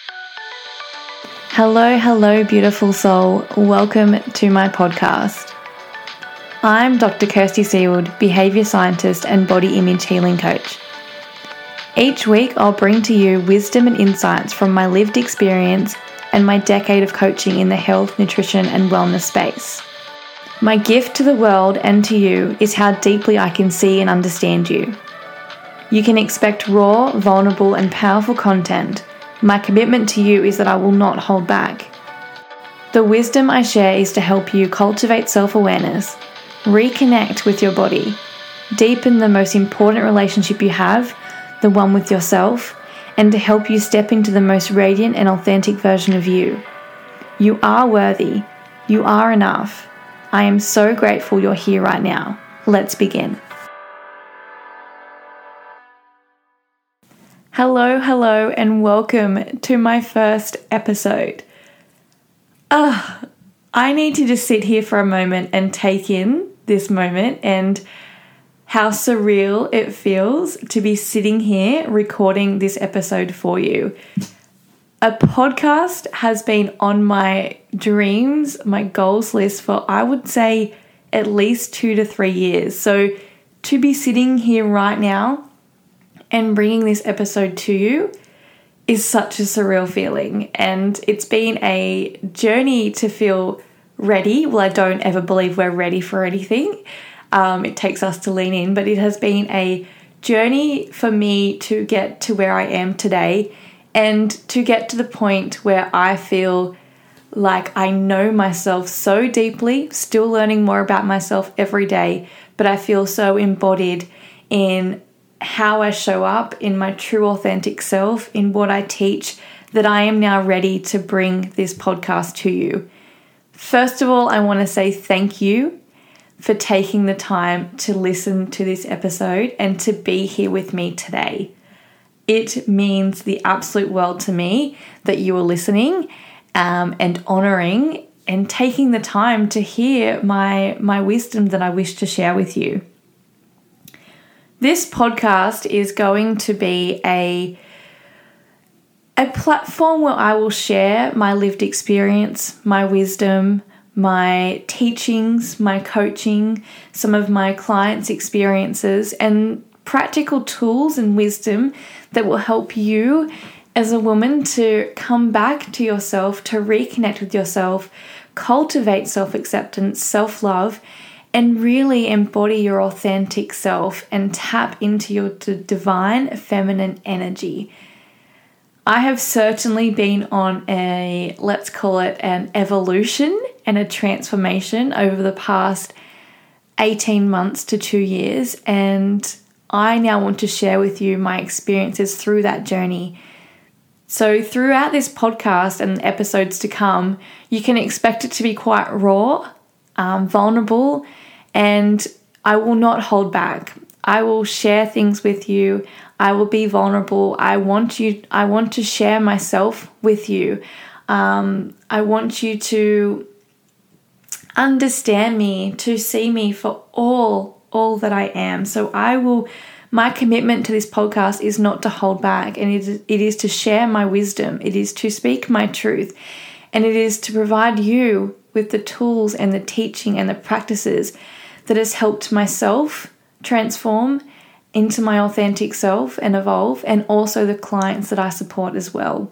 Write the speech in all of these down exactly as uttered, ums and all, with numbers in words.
Hello, hello, beautiful soul. Welcome to my podcast. I'm Doctor Kirsty Seawood, behaviour scientist and body image healing coach. Each week, I'll bring to you wisdom and insights from my lived experience and my decade of coaching in the health, nutrition, and wellness space. My gift to the world and to you is how deeply I can see and understand you. You can expect raw, vulnerable, and powerful content. My commitment to you is that I will not hold back. The wisdom I share is to help you cultivate self-awareness, reconnect with your body, deepen the most important relationship you have, the one with yourself, and to help you step into the most radiant and authentic version of you. You are worthy. You are enough. I am so grateful you're here right now. Let's begin. Hello, hello, and welcome to my first episode. Ah, I need to just sit here for a moment and take in this moment and how surreal it feels to be sitting here recording this episode for you. A podcast has been on my dreams, my goals list for, I would say, at least two to three years. So to be sitting here right now and bringing this episode to you is such a surreal feeling. And it's been a journey to feel ready. Well, I don't ever believe we're ready for anything. Um, it takes us to lean in, but it has been a journey for me to get to where I am today and to get to the point where I feel like I know myself so deeply, still learning more about myself every day, but I feel so embodied in how I show up, in my true authentic self, in what I teach, that I am now ready to bring this podcast to you. First of all, I want to say thank you for taking the time to listen to this episode and to be here with me today. It means the absolute world to me that you are listening um, and honouring and taking the time to hear my, my wisdom that I wish to share with you. This podcast is going to be a, a platform where I will share my lived experience, my wisdom, my teachings, my coaching, some of my clients' experiences, and practical tools and wisdom that will help you as a woman to come back to yourself, to reconnect with yourself, cultivate self-acceptance, self-love, and really embody your authentic self and tap into your d- divine feminine energy. I have certainly been on a, let's call it an evolution and a transformation over the past eighteen months to two years. And I now want to share with you my experiences through that journey. So throughout this podcast and episodes to come, you can expect it to be quite raw, um, vulnerable, and I will not hold back. I will share things with you. I will be vulnerable. I want you. I want to share myself with you. Um, I want you to understand me, to see me for all, all that I am. So I will. My commitment to this podcast is not to hold back, and it is, it is to share my wisdom. It is to speak my truth, and it is to provide you with the tools and the teaching and the practices that has helped myself transform into my authentic self and evolve, and also the clients that I support as well.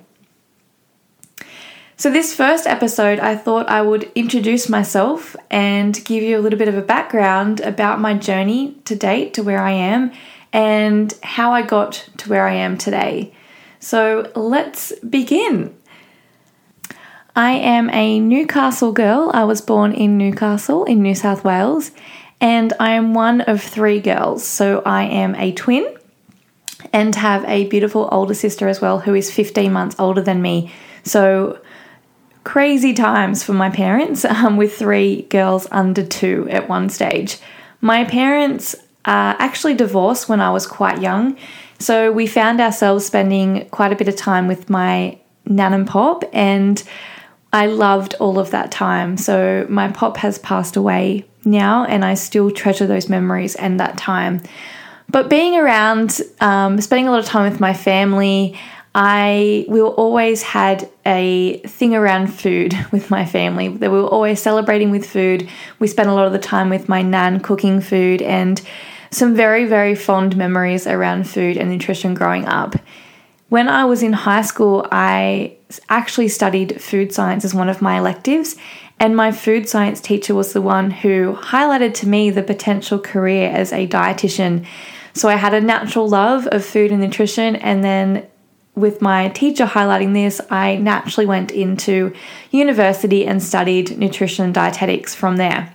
So this first episode, I thought I would introduce myself and give you a little bit of a background about my journey to date to where I am and how I got to where I am today. So let's begin. I am a Newcastle girl. I was born in Newcastle in New South Wales, and I am one of three girls. So I am a twin and have a beautiful older sister as well who is fifteen months older than me. So crazy times for my parents um, with three girls under two at one stage. My parents uh, actually divorced when I was quite young. So we found ourselves spending quite a bit of time with my nan and pop, and I loved all of that time. So my pop has passed away now, and I still treasure those memories and that time. But being around, um, spending a lot of time with my family, I we always had a thing around food with my family. That we were always celebrating with food. We spent a lot of the time with my nan cooking food, and some very, very fond memories around food and nutrition growing up. When I was in high school, I actually studied food science as one of my electives, and my food science teacher was the one who highlighted to me the potential career as a dietitian. So I had a natural love of food and nutrition, and then with my teacher highlighting this, I naturally went into university and studied nutrition and dietetics from there.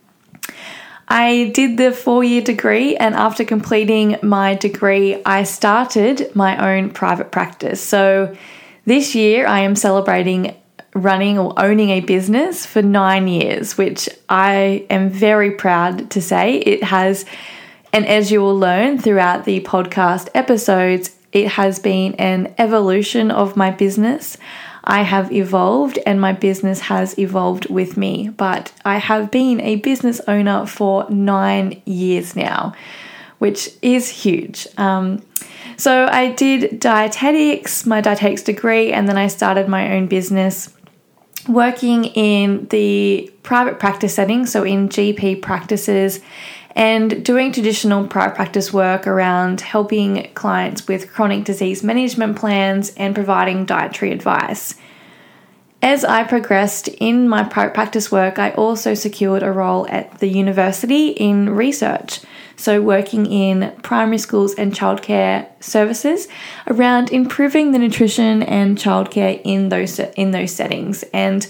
I did the four-year degree, and after completing my degree, I started my own private practice. So this year I am celebrating running or owning a business for nine years, which I am very proud to say. It has, and as you will learn throughout the podcast episodes, it has been an evolution of my business. I have evolved and my business has evolved with me, but I have been a business owner for nine years now, which is huge. Um, so I did dietetics, my dietetics degree, and then I started my own business working in the private practice setting, so in G P practices, and doing traditional private practice work around helping clients with chronic disease management plans and providing dietary advice. As I progressed in my private practice work, I also secured a role at the university in research, so working in primary schools and childcare services around improving the nutrition and childcare in those in those settings. And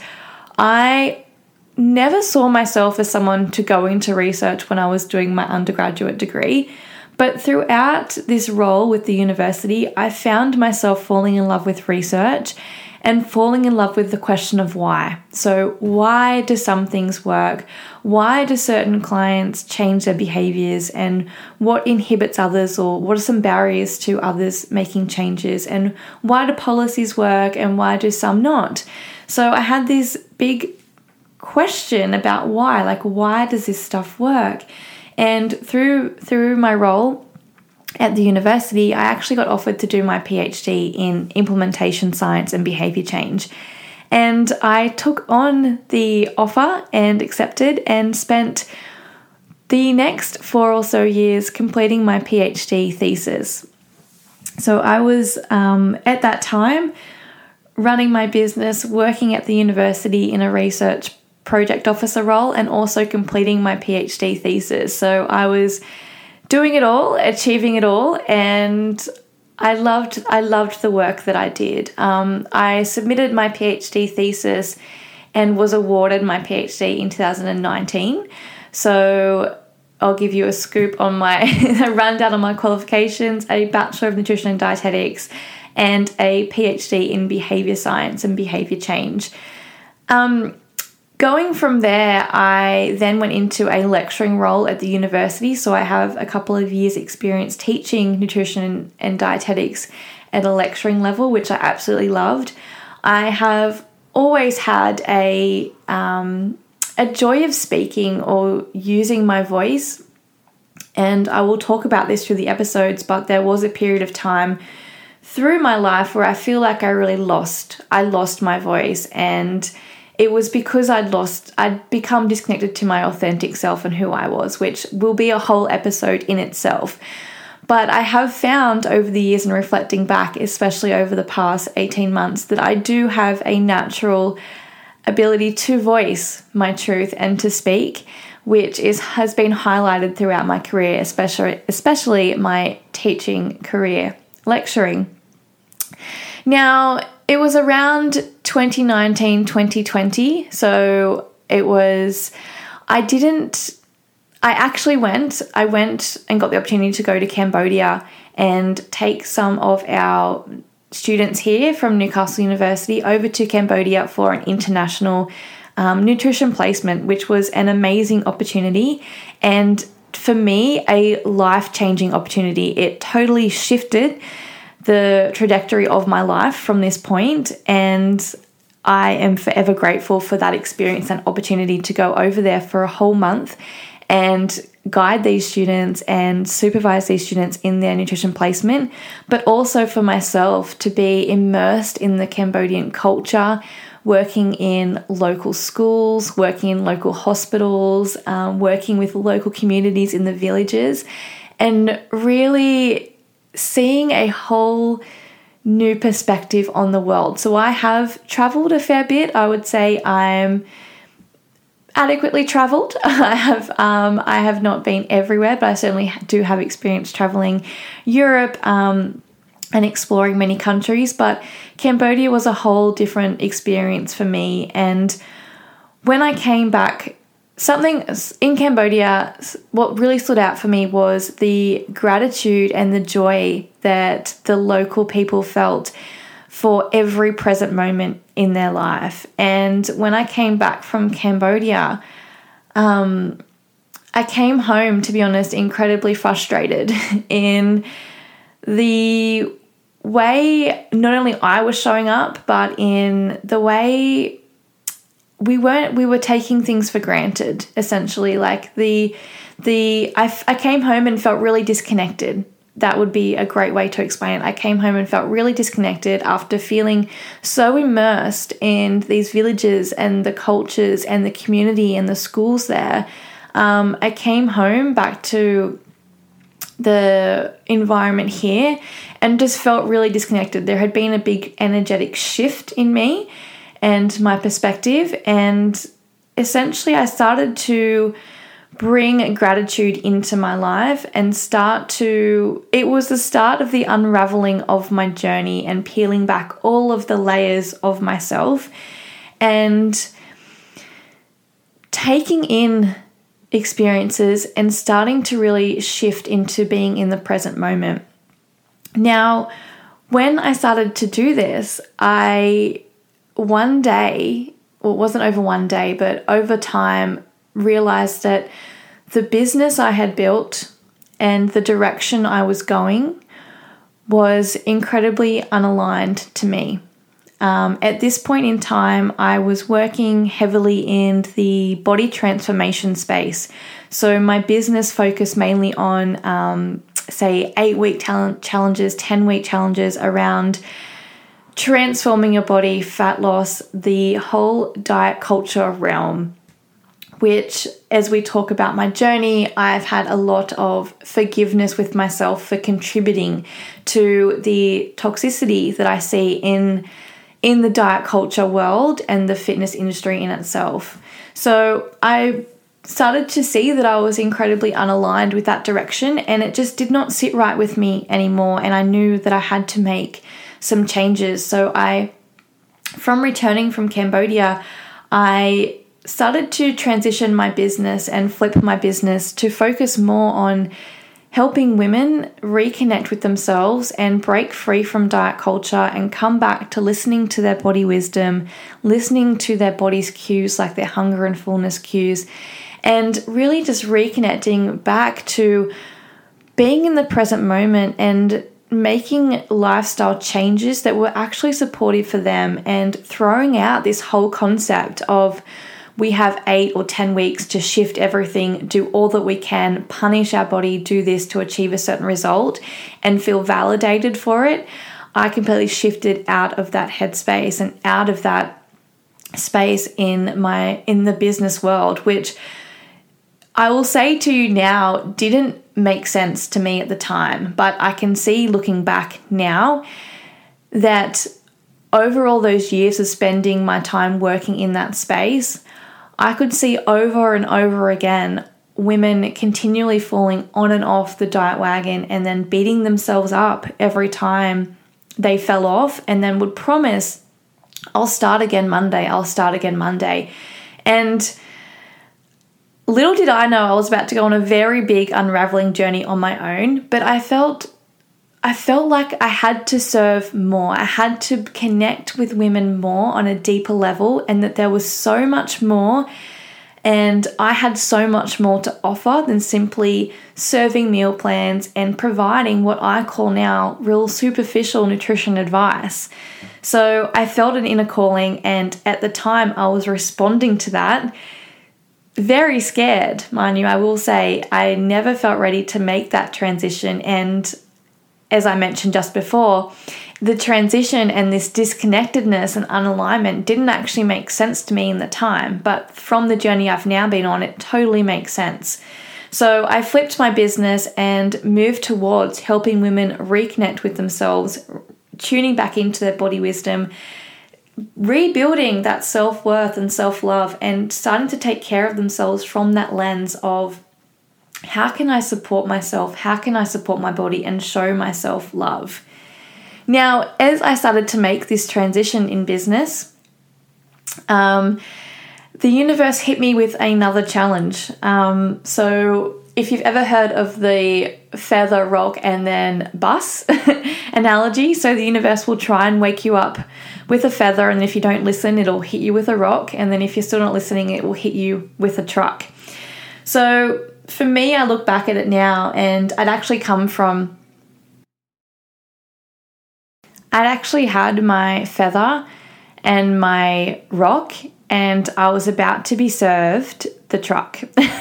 I never saw myself as someone to go into research when I was doing my undergraduate degree, but throughout this role with the university, I found myself falling in love with research and falling in love with the question of why. So why do some things work? Why do certain clients change their behaviors, and what inhibits others, or what are some barriers to others making changes, and why do policies work and why do some not? So I had this big question about why, like why does this stuff work? And through through my role at the university, I actually got offered to do my PhD in implementation science and behavior change. And I took on the offer and accepted, and spent the next four or so years completing my PhD thesis. So I was um, at that time running my business, working at the university in a research project officer role, and also completing my PhD thesis. So I was doing it all, achieving it all, and I loved I loved the work that I did. Um, I submitted my PhD thesis and was awarded my PhD in two thousand nineteen. So I'll give you a scoop on my a rundown on my qualifications: a Bachelor of Nutrition and Dietetics and a PhD in Behavior Science and Behavior Change. Um, Going from there, I then went into a lecturing role at the university. So I have a couple of years experience teaching nutrition and dietetics at a lecturing level, which I absolutely loved. I have always had a, um, a joy of speaking or using my voice. And I will talk about this through the episodes, but there was a period of time through my life where I feel like I really lost, I lost my voice, and it was because I'd lost, I'd become disconnected to my authentic self and who I was, which will be a whole episode in itself. But I have found over the years and reflecting back, especially over the past eighteen months, that I do have a natural ability to voice my truth and to speak, which is has been highlighted throughout my career, especially, especially my teaching career, lecturing. Now, it was around twenty nineteen, twenty twenty. So it was, I didn't, I actually went, I went and got the opportunity to go to Cambodia and take some of our students here from Newcastle University over to Cambodia for an international um, nutrition placement, which was an amazing opportunity. And for me, a life-changing opportunity. It totally shifted the trajectory of my life from this point, and I am forever grateful for that experience and opportunity to go over there for a whole month and guide these students and supervise these students in their nutrition placement, but also for myself to be immersed in the Cambodian culture, working in local schools, working in local hospitals, um, working with local communities in the villages, and really seeing a whole new perspective on the world. So I have traveled a fair bit. I would say I'm adequately traveled. I have um, I have not been everywhere, but I certainly do have experience traveling Europe um, and exploring many countries. But Cambodia was a whole different experience for me. And when I came back, something in Cambodia, what really stood out for me was the gratitude and the joy that the local people felt for every present moment in their life. And when I came back from Cambodia, um, I came home, to be honest, incredibly frustrated in the way not only I was showing up, but in the way we weren't, we were taking things for granted, essentially. Like the, the, I, I came home and felt really disconnected. That would be a great way to explain it. I came home and felt really disconnected after feeling so immersed in these villages and the cultures and the community and the schools there. Um, I came home back to the environment here and just felt really disconnected. There had been a big energetic shift in me and my perspective, and essentially I started to bring gratitude into my life and start to, it was the start of the unraveling of my journey and peeling back all of the layers of myself and taking in experiences and starting to really shift into being in the present moment. Now, when I started to do this, I one day, well, it wasn't over one day, but over time, realized that the business I had built and the direction I was going was incredibly unaligned to me. Um, at this point in time, I was working heavily in the body transformation space. So my business focused mainly on, um, say, eight-week talent challenges, ten-week challenges around transforming your body, fat loss, the whole diet culture realm, which, as we talk about my journey, I've had a lot of forgiveness with myself for contributing to the toxicity that I see in, in the diet culture world and the fitness industry in itself. So I started to see that I was incredibly unaligned with that direction, and it just did not sit right with me anymore. And I knew that I had to make some changes. So I, from returning from Cambodia, I started to transition my business and flip my business to focus more on helping women reconnect with themselves and break free from diet culture and come back to listening to their body wisdom, listening to their body's cues, like their hunger and fullness cues, and really just reconnecting back to being in the present moment and making lifestyle changes that were actually supportive for them, and throwing out this whole concept of we have eight or ten weeks to shift everything, do all that we can, punish our body, do this to achieve a certain result and feel validated for it. I completely shifted out of that headspace and out of that space in my in the business world, which I will say to you now didn't make sense to me at the time, but I can see looking back now that over all those years of spending my time working in that space, I could see over and over again women continually falling on and off the diet wagon and then beating themselves up every time they fell off, and then would promise, I'll start again Monday, I'll start again Monday. And little did I know I was about to go on a very big unraveling journey on my own, but I felt I felt like I had to serve more. I had to connect with women more on a deeper level, and that there was so much more, and I had so much more to offer than simply serving meal plans and providing what I call now real superficial nutrition advice. So I felt an inner calling, and at the time I was responding to that, very scared, mind you. I will say I never felt ready to make that transition. And as I mentioned just before, the transition and this disconnectedness and unalignment didn't actually make sense to me in the time. But from the journey I've now been on, it totally makes sense. So I flipped my business and moved towards helping women reconnect with themselves, tuning back into their body wisdom, rebuilding that self-worth and self-love, and starting to take care of themselves from that lens of how can I support myself? How can I support my body and show myself love? Now, as I started to make this transition in business, um, the universe hit me with another challenge. Um, so if you've ever heard of the feather, rock, and then bus analogy, so the universe will try and wake you up with a feather, and if you don't listen, it'll hit you with a rock, and then if you're still not listening, it will hit you with a truck. So for me, I look back at it now, and I'd actually come from, I'd actually had my feather and my rock, and I was about to be served the truck.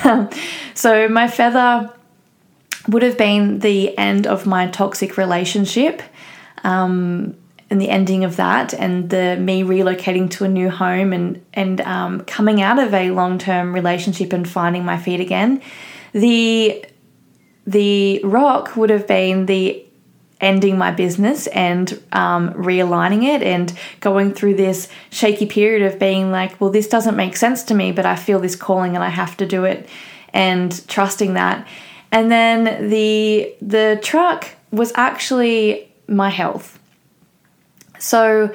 So my feather would have been the end of my toxic relationship, um, and the ending of that, and the me relocating to a new home, and and um, coming out of a long-term relationship and finding my feet again. The the rock would have been the ending my business and um, realigning it and going through this shaky period of being like, well, this doesn't make sense to me, but I feel this calling and I have to do it, and trusting that. And then the the truck was actually my health. So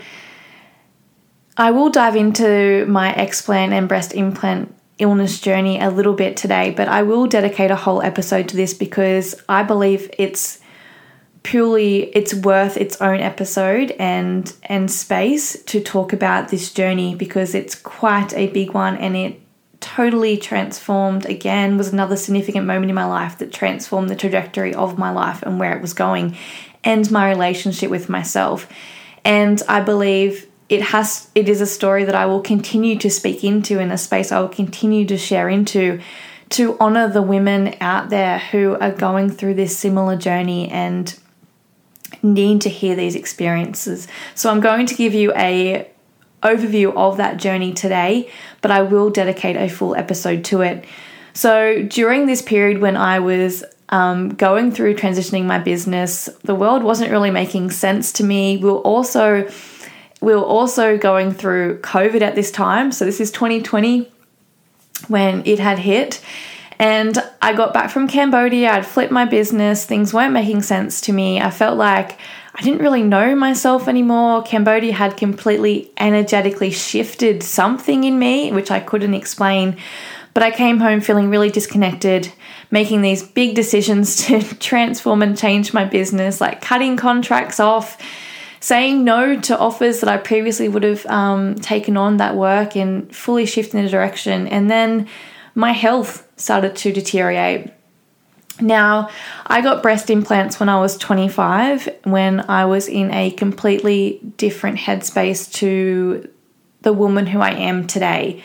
I will dive into my explant and breast implant illness journey a little bit today, but I will dedicate a whole episode to this because I believe it's purely, it's worth its own episode and and space to talk about this journey, because it's quite a big one, and it totally transformed, again, was another significant moment in my life that transformed the trajectory of my life and where it was going, and my relationship with myself. And I believe it has, it is a story that I will continue to speak into, in a space I will continue to share into, to honor the women out there who are going through this similar journey and need to hear these experiences. So I'm going to give you a overview of that journey today, but I will dedicate a full episode to it. So during this period when I was um, going through transitioning my business, the world wasn't really making sense to me. We were also we were also going through COVID at this time. So this is twenty twenty when it had hit. And I got back from Cambodia. I'd flipped my business. Things weren't making sense to me. I felt like I didn't really know myself anymore. Cambodia had completely energetically shifted something in me, which I couldn't explain. But I came home feeling really disconnected, making these big decisions to transform and change my business, like cutting contracts off, saying no to offers that I previously would have um, taken on that work, and fully shifting the direction. And then my health started to deteriorate. Now, I got breast implants when I was twenty-five, when I was in a completely different headspace to the woman who I am today.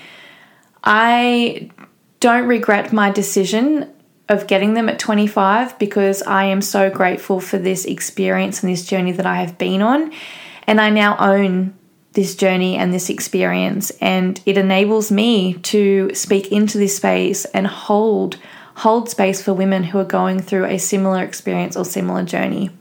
I don't regret my decision of getting them at twenty-five, because I am so grateful for this experience and this journey that I have been on. And I now own this journey and this experience, and it enables me to speak into this space and hold hold space for women who are going through a similar experience or similar journey.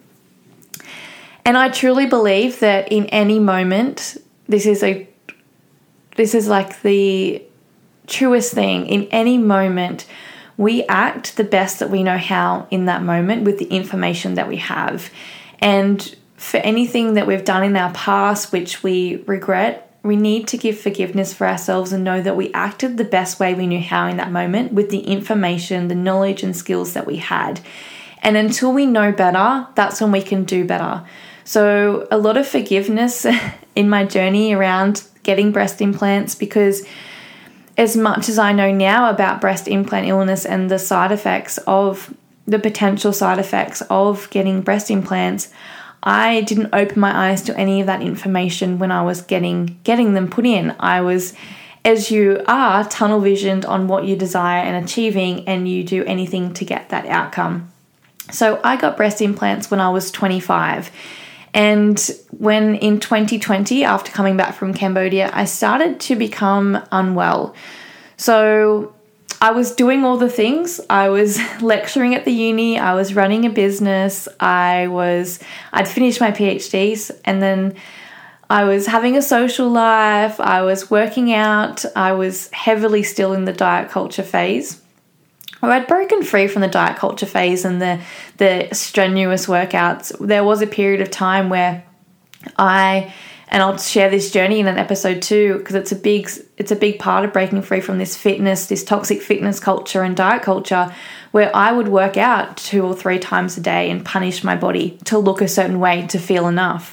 And I truly believe that in any moment, this is a this is like the truest thing. In any moment, we act the best that we know how in that moment with the information that we have. And for anything that we've done in our past which we regret, we need to give forgiveness for ourselves and know that we acted the best way we knew how in that moment with the information, the knowledge and skills that we had. And until we know better, that's when we can do better. So a lot of forgiveness in my journey around getting breast implants, because as much as I know now about breast implant illness and the side effects of the potential side effects of getting breast implants, I didn't open my eyes to any of that information when I was getting getting them put in. I was as you are tunnel visioned on what you desire and achieving, and you do anything to get that outcome. So I got breast implants when I was twenty-five. And when in twenty twenty, after coming back from Cambodia, I started to become unwell. So I was doing all the things. I was lecturing at the uni. I was running a business. I was, I'd finished my PhDs, and then I was having a social life. I was working out. I was heavily still in the diet culture phase. Or I'd broken free from the diet culture phase and the, the strenuous workouts. There was a period of time where I, and I'll share this journey in an episode too, because it's a big, it's a big part of breaking free from this fitness, this toxic fitness culture and diet culture, where I would work out two or three times a day and punish my body to look a certain way to feel enough.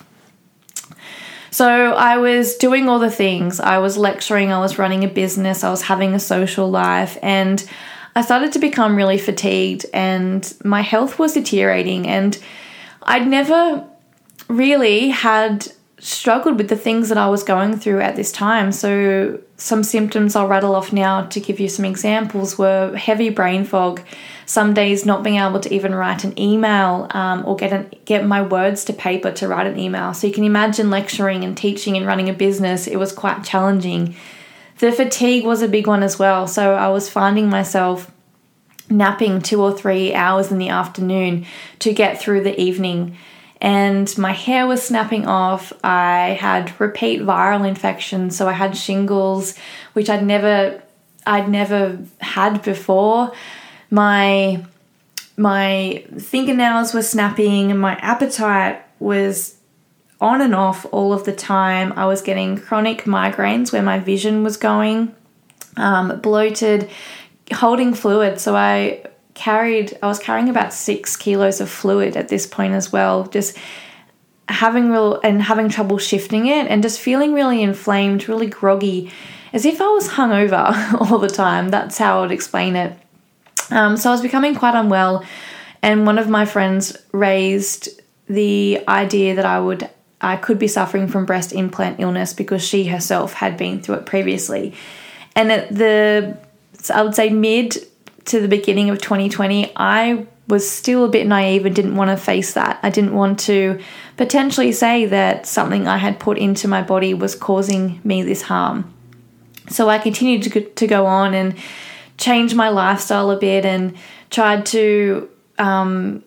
So I was doing all the things. I was lecturing, I was running a business, I was having a social life, and I started to become really fatigued, and my health was deteriorating, and I'd never really had struggled with the things that I was going through at this time. So some symptoms I'll rattle off now to give you some examples were heavy brain fog, some days not being able to even write an email um, or get an, get my words to paper to write an email. So you can imagine lecturing and teaching and running a business, it was quite challenging. The fatigue was a big one as well. So I was finding myself napping two or three hours in the afternoon to get through the evening. And my hair was snapping off. I had repeat viral infections. So I had shingles, which I'd never, I'd never had before. My, my fingernails were snapping, and my appetite was on and off all of the time. I was getting chronic migraines where my vision was going, um, bloated, holding fluid. So I carried, I was carrying about six kilos of fluid at this point as well, just having real and having trouble shifting it, and just feeling really inflamed, really groggy, as if I was hungover all the time. That's how I would explain it. Um, so I was becoming quite unwell, and one of my friends raised the idea that I would I could be suffering from breast implant illness because she herself had been through it previously. And at the, I would say mid to the beginning of twenty twenty, I was still a bit naive and didn't want to face that. I didn't want to potentially say that something I had put into my body was causing me this harm. So I continued to go, to go on and change my lifestyle a bit, and tried to um,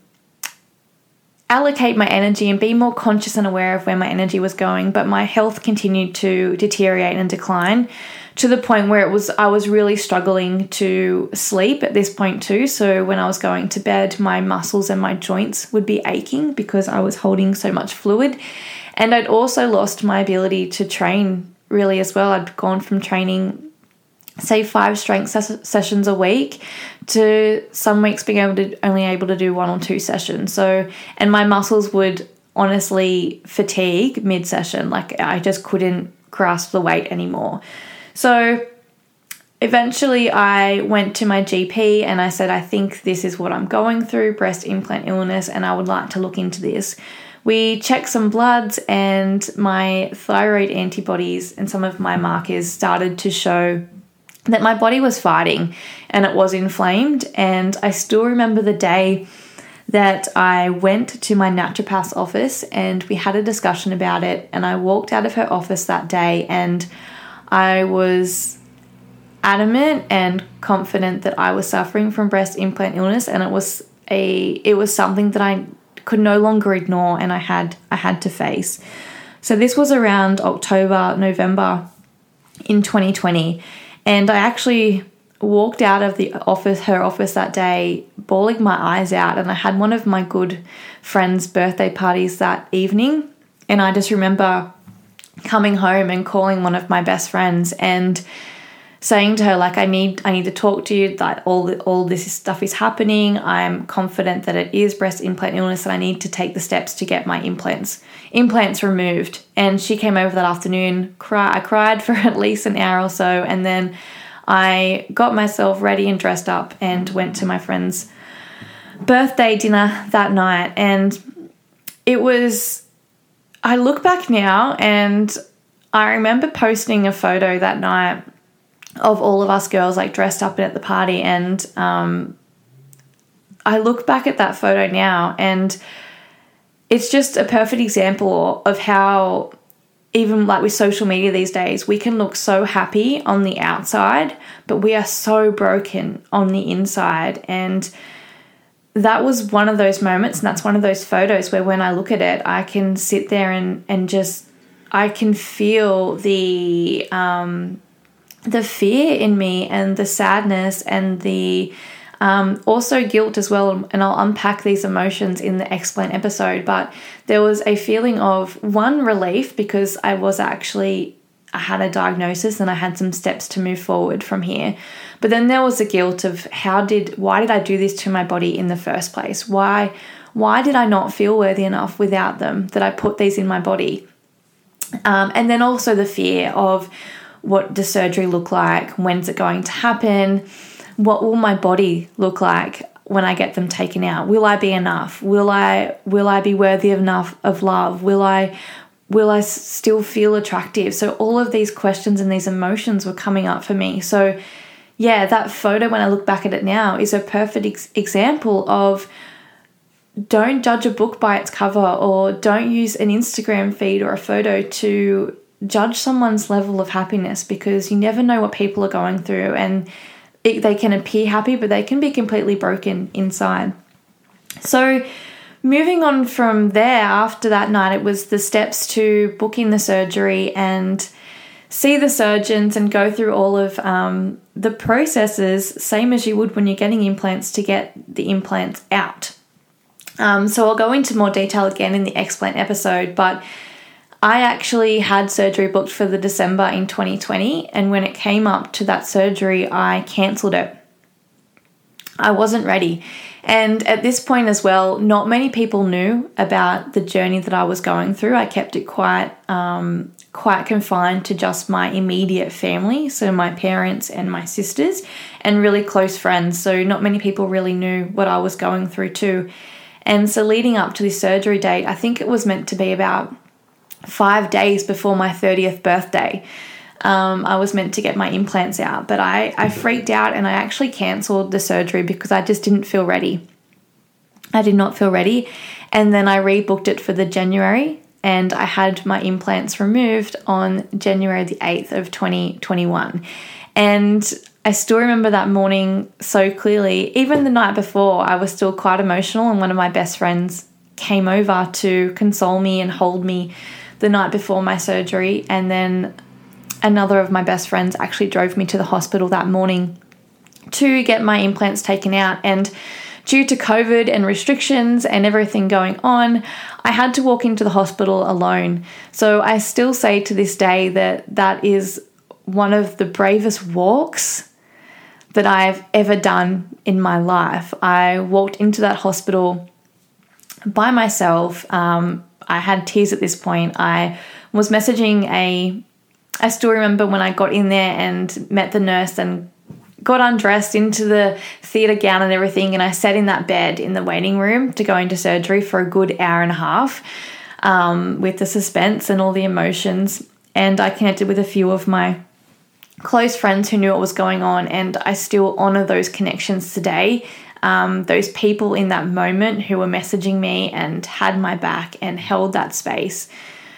allocate my energy and be more conscious and aware of where my energy was going. But my health continued to deteriorate and decline to the point where it was I was really struggling to sleep at this point too. So when I was going to bed, my muscles and my joints would be aching because I was holding so much fluid. And I'd also lost my ability to train really as well. I'd gone from training, say, five strength ses- sessions a week to some weeks being able to only able to do one or two sessions. So, and my muscles would honestly fatigue mid-session. Like I just couldn't grasp the weight anymore. So eventually I went to my G P and I said, I think this is what I'm going through, breast implant illness, and I would like to look into this. We checked some bloods, and my thyroid antibodies and some of my markers started to show that my body was fighting and it was inflamed. And I still remember the day that I went to my naturopath's office and we had a discussion about it, and I walked out of her office that day and I was adamant and confident that I was suffering from breast implant illness, and it was a it was something that I could no longer ignore, and I had I had to face. So this was around October, November in twenty twenty. And I actually walked out of the office, her office that day, bawling my eyes out. And I had one of my good friends' birthday parties that evening. And I just remember coming home and calling one of my best friends and saying to her, like, I need I need to talk to you, that all the, all this stuff is happening. I'm confident that it is breast implant illness, and I need to take the steps to get my implants implants removed. And she came over that afternoon. Cry, I cried for at least an hour or so, and then I got myself ready and dressed up and went to my friend's birthday dinner that night. And it was, I look back now and I remember posting a photo that night of all of us girls like dressed up at the party. And um, I look back at that photo now, and it's just a perfect example of how, even like with social media these days, we can look so happy on the outside, but we are so broken on the inside. And that was one of those moments, and that's one of those photos where when I look at it, I can sit there and, and just, I can feel the um, the fear in me and the sadness and the um, also guilt as well. And I'll unpack these emotions in the Explain episode. But there was a feeling of, one, relief, because I was actually, I had a diagnosis and I had some steps to move forward from here. But then there was the guilt of how did, why did I do this to my body in the first place? Why, why did I not feel worthy enough without them, that I put these in my body? Um, and then also the fear of, what does surgery look like? When's it going to happen? What will my body look like when I get them taken out? Will I be enough? Will I will I be worthy of enough of love? Will I will I still feel attractive? So all of these questions and these emotions were coming up for me. So yeah, that photo, when I look back at it now, is a perfect ex- example of, don't judge a book by its cover, or don't use an Instagram feed or a photo to judge someone's level of happiness, because you never know what people are going through, and it, they can appear happy, but they can be completely broken inside. So moving on from there, after that night, it was the steps to booking the surgery and see the surgeons and go through all of um, the processes, same as you would when you're getting implants, to get the implants out. Um, so I'll go into more detail again in the Explain episode, but I actually had surgery booked for the December in twenty twenty, and when it came up to that surgery, I cancelled it. I wasn't ready. And at this point as well, not many people knew about the journey that I was going through. I kept it quite um, quite confined to just my immediate family, so my parents and my sisters, and really close friends. So not many people really knew what I was going through too. And so leading up to this surgery date, I think it was meant to be about five days before my thirtieth birthday. Um, I was meant to get my implants out, but I, I freaked out and I actually cancelled the surgery because I just didn't feel ready. I did not feel ready. And then I rebooked it for the January, and I had my implants removed on January the eighth of twenty twenty-one. And I still remember that morning so clearly. Even the night before, I was still quite emotional, and one of my best friends came over to console me and hold me the night before my surgery. And then another of my best friends actually drove me to the hospital that morning to get my implants taken out. And due to COVID and restrictions and everything going on, I had to walk into the hospital alone. So I still say to this day that that is one of the bravest walks that I've ever done in my life. I walked into that hospital by myself. Um, I had tears at this point. I was messaging a, I still remember when I got in there and met the nurse and got undressed into the theatre gown and everything, and I sat in that bed in the waiting room to go into surgery for a good hour and a half um, with the suspense and all the emotions. And I connected with a few of my close friends who knew what was going on, and I still honour those connections today. Um, those people in that moment who were messaging me and had my back and held that space.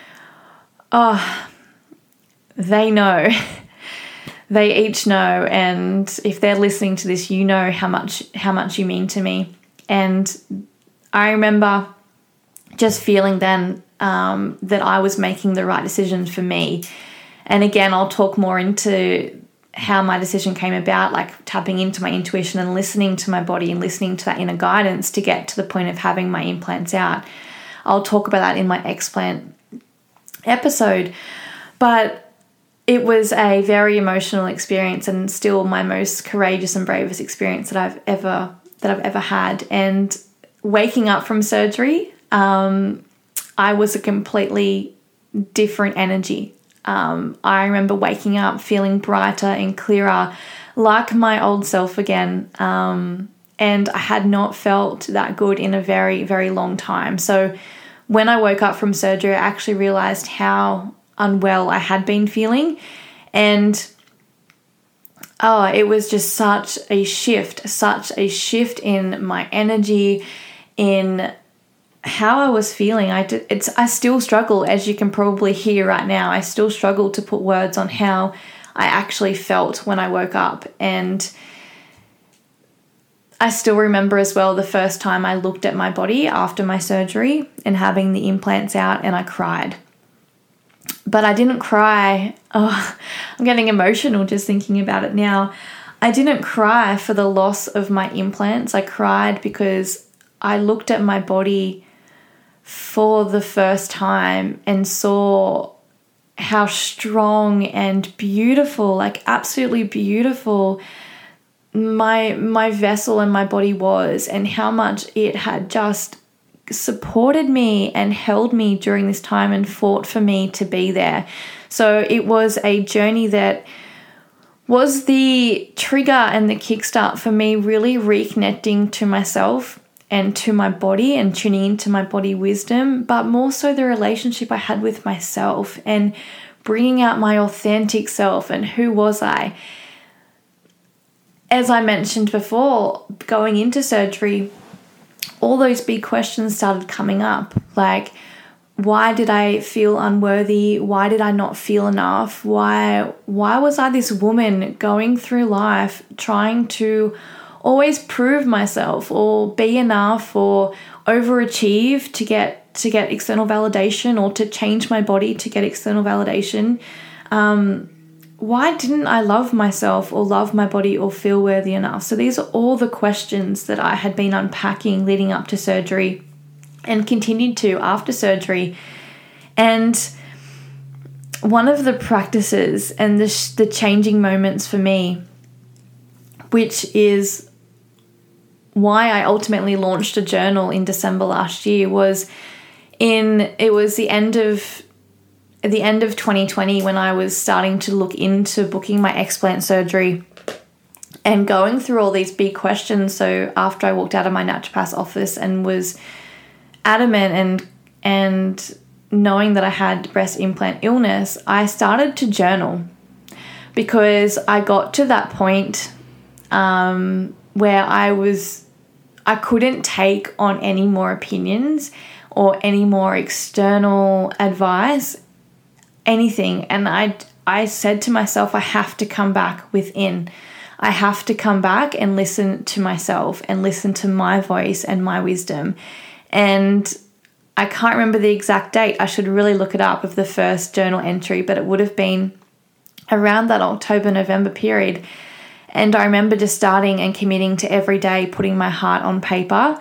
Oh, they know. They each know, and if they're listening to this, you know how much how much you mean to me. And I remember just feeling then um, that I was making the right decision for me. And again, I'll talk more into how my decision came about, like tapping into my intuition and listening to my body and listening to that inner guidance to get to the point of having my implants out. I'll talk about that in my explant episode. But it was a very emotional experience, and still my most courageous and bravest experience that I've ever that I've ever had. And waking up from surgery, um, I was a completely different energy. Um, I remember waking up feeling brighter and clearer, like my old self again. Um, and I had not felt that good in a very, very long time. So when I woke up from surgery, I actually realized how unwell I had been feeling. And oh, it was just such a shift, such a shift in my energy, in how I was feeling. I did, it's I still struggle, as you can probably hear right now. I still struggle to put words on how I actually felt when I woke up. And I still remember as well the first time I looked at my body after my surgery and having the implants out, and I cried. But I didn't cry. Oh, I'm getting emotional just thinking about it now. I didn't cry for the loss of my implants. I cried because I looked at my body for the first time and saw how strong and beautiful, like absolutely beautiful, my my vessel and my body was, and how much it had just supported me and held me during this time and fought for me to be there. So it was a journey that was the trigger and the kickstart for me really reconnecting to myself and to my body and tuning into my body wisdom, but more so the relationship I had with myself and bringing out my authentic self and who was I. As I mentioned before, going into surgery, all those big questions started coming up, like, why did I feel unworthy? Why did I not feel enough? Why, why was I this woman going through life trying to always prove myself or be enough or overachieve to get to get external validation, or to change my body to get external validation? Um, why didn't I love myself or love my body or feel worthy enough? So these are all the questions that I had been unpacking leading up to surgery and continued to after surgery. And one of the practices and the, sh- the changing moments for me, which is why I ultimately launched a journal in December last year, was in it was the end of at the end of twenty twenty when I was starting to look into booking my explant surgery and going through all these big questions. So after I walked out of my naturopath's office and was adamant and and knowing that I had breast implant illness, I started to journal, because I got to that point um, where I was I couldn't take on any more opinions or any more external advice, anything. And I I said to myself, I have to come back within. I have to come back and listen to myself and listen to my voice and my wisdom. And I can't remember the exact date. I should really look it up of the first journal entry, but it would have been around that October, November period. And I remember just starting and committing to every day putting my heart on paper.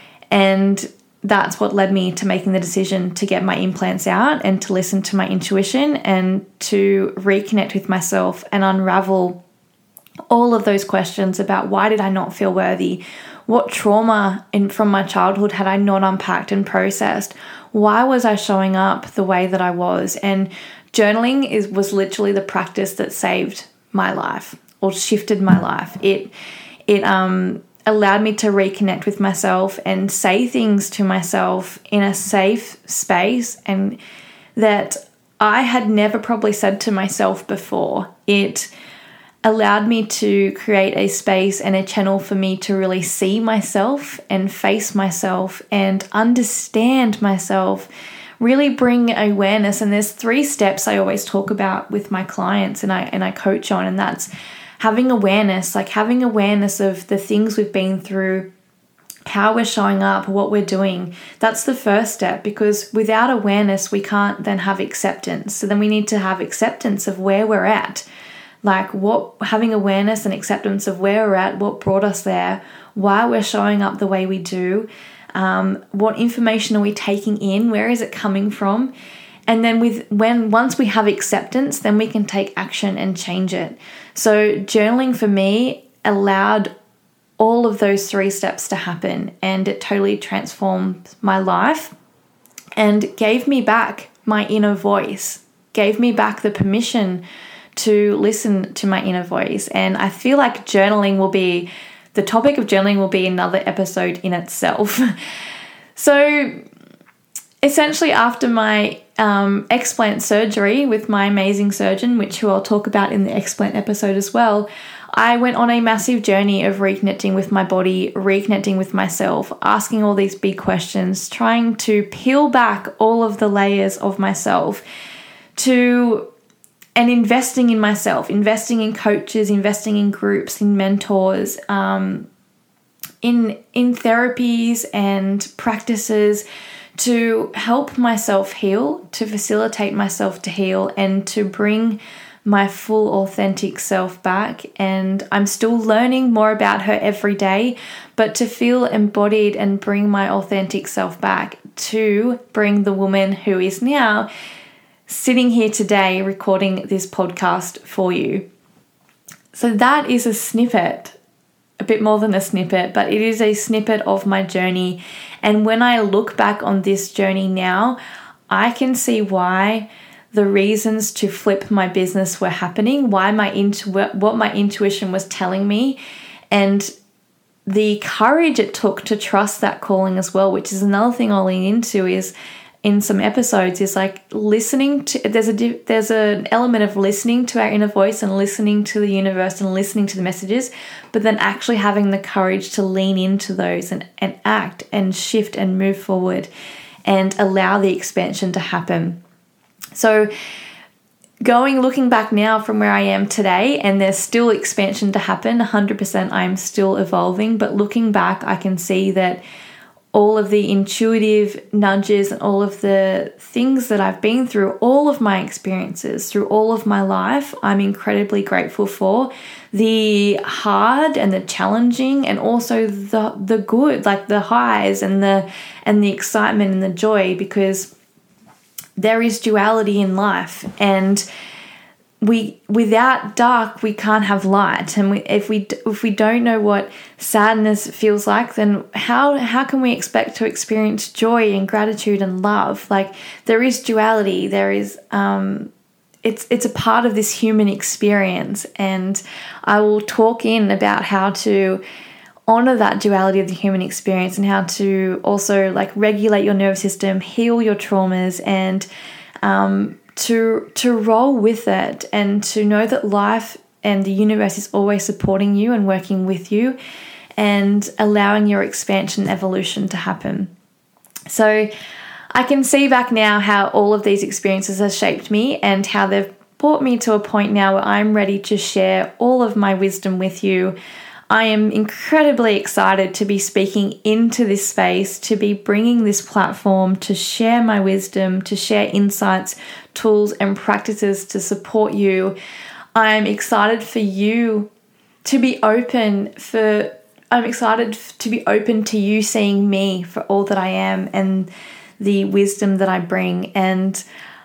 And that's what led me to making the decision to get my implants out and to listen to my intuition and to reconnect with myself and unravel all of those questions about why did I not feel worthy? What trauma in, from my childhood had I not unpacked and processed? Why was I showing up the way that I was? And journaling is was literally the practice that saved my life or shifted my life. It it um allowed me to reconnect with myself and say things to myself in a safe space, and that I had never probably said to myself before. It allowed me to create a space and a channel for me to really see myself and face myself and understand myself, really bring awareness. And there's three steps I always talk about with my clients and I and I coach on, and that's having awareness, like having awareness of the things we've been through, how we're showing up, what we're doing. That's the first step, because without awareness, we can't then have acceptance. So then we need to have acceptance of where we're at. Like what, having awareness and acceptance of where we're at, what brought us there, why we're showing up the way we do, um, what information are we taking in, where is it coming from? And then with when once we have acceptance, then we can take action and change it. So journaling for me allowed all of those three steps to happen, and it totally transformed my life and gave me back my inner voice, gave me back the permission to listen to my inner voice. And I feel like journaling will be, the topic of journaling will be another episode in itself. So essentially after my um, explant surgery with my amazing surgeon, which who I'll talk about in the explant episode as well, I went on a massive journey of reconnecting with my body, reconnecting with myself, asking all these big questions, trying to peel back all of the layers of myself to and investing in myself, investing in coaches, investing in groups, in mentors, um, in in therapies and practices to help myself heal, to facilitate myself to heal, and to bring my full authentic self back. And I'm still learning more about her every day, but to feel embodied and bring my authentic self back, to bring the woman who is now sitting here today recording this podcast for you. So that is a snippet, a bit more than a snippet, but it is a snippet of my journey. And when I look back on this journey now, I can see why the reasons to flip my business were happening, why my intu- what my intuition was telling me, and the courage it took to trust that calling as well, which is another thing I'll lean into is in some episodes is like listening to, there's a there's an element of listening to our inner voice and listening to the universe and listening to the messages, but then actually having the courage to lean into those and, and act and shift and move forward and allow the expansion to happen. So going, looking back now from where I am today, and there's still expansion to happen, one hundred percent I'm still evolving, but looking back, I can see that all of the intuitive nudges and all of the things that I've been through, all of my experiences through all of my life, I'm incredibly grateful for. The hard and the challenging and also the the good, like the highs and the and the excitement and the joy, because there is duality in life, and we without dark we can't have light. And we, if we if we don't know what sadness feels like, then how how can we expect to experience joy and gratitude and love? Like, there is duality. There is um, it's it's a part of this human experience, and I will talk in about how to honor that duality of the human experience and how to also like regulate your nervous system, heal your traumas, and um, to to roll with it, and to know that life and the universe is always supporting you and working with you and allowing your expansion and evolution to happen. So I can see back now how all of these experiences have shaped me and how they've brought me to a point now where I'm ready to share all of my wisdom with you. I am incredibly excited to be speaking into this space, to be bringing this platform, to share my wisdom, to share insights, tools, and practices to support you. I'm excited for you to be open for, I'm excited to be open to you seeing me for all that I am and the wisdom that I bring. And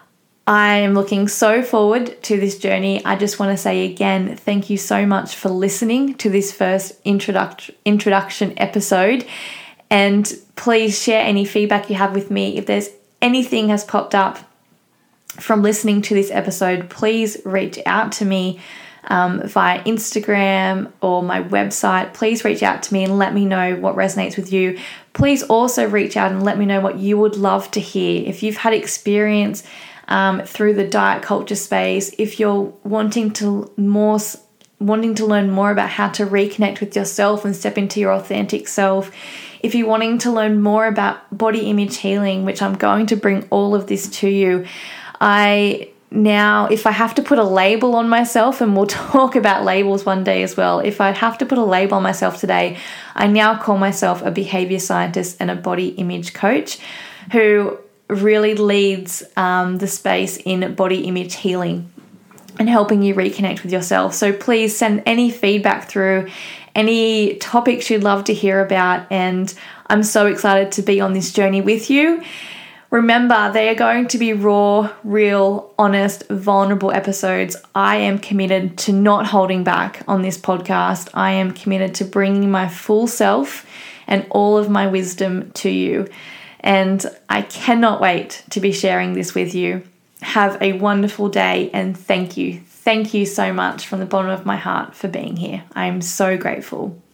I am looking so forward to this journey. I just want to say again, thank you so much for listening to this first introduct- introduction episode. And please share any feedback you have with me. If there's anything has popped up from listening to this episode, please reach out to me um, via Instagram or my website. Please reach out to me and let me know what resonates with you. Please also reach out and let me know what you would love to hear. If you've had experience Um, through the diet culture space, if you're wanting to more wanting to learn more about how to reconnect with yourself and step into your authentic self, if you're wanting to learn more about body image healing, which I'm going to bring all of this to you, I now, if I have to put a label on myself, and we'll talk about labels one day as well, if I have to put a label on myself today, I now call myself a behavior scientist and a body image coach who really leads um, the space in body image healing and helping you reconnect with yourself. So please send any feedback through, any topics you'd love to hear about, and I'm so excited to be on this journey with you. Remember, they are going to be raw, real, honest, vulnerable episodes. I am committed to not holding back on this podcast. I am committed to bringing my full self and all of my wisdom to you. And I cannot wait to be sharing this with you. Have a wonderful day, and thank you. Thank you so much from the bottom of my heart for being here. I am so grateful.